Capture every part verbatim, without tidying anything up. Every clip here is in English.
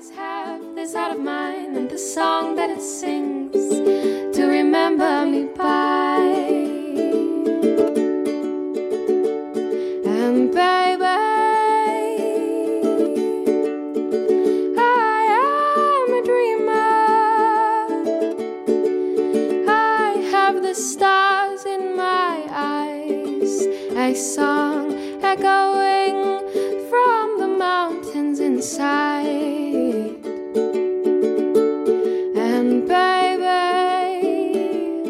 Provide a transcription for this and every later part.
always have this heart of mine and the song that it sings to remember me by. And baby, I am a dreamer. I have the stars in my eyes, a song echoing from the mountains inside. And baby,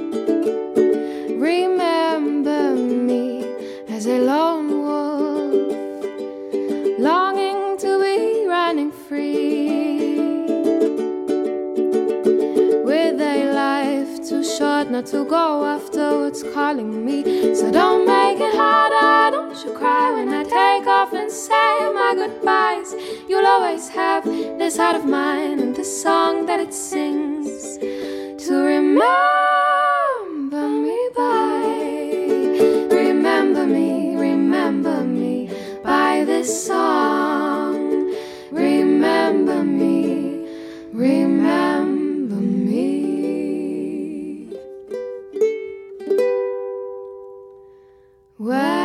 remember me as a lone wolf, longing to be running free, with a life too short not to go after what's calling me. So don't make it harder, don't you cry when I take off and say my goodbyes. You'll always have this heart of mine and the song that it sings to remember me by. Remember me, remember me by this song. Remember me, remember me. Well,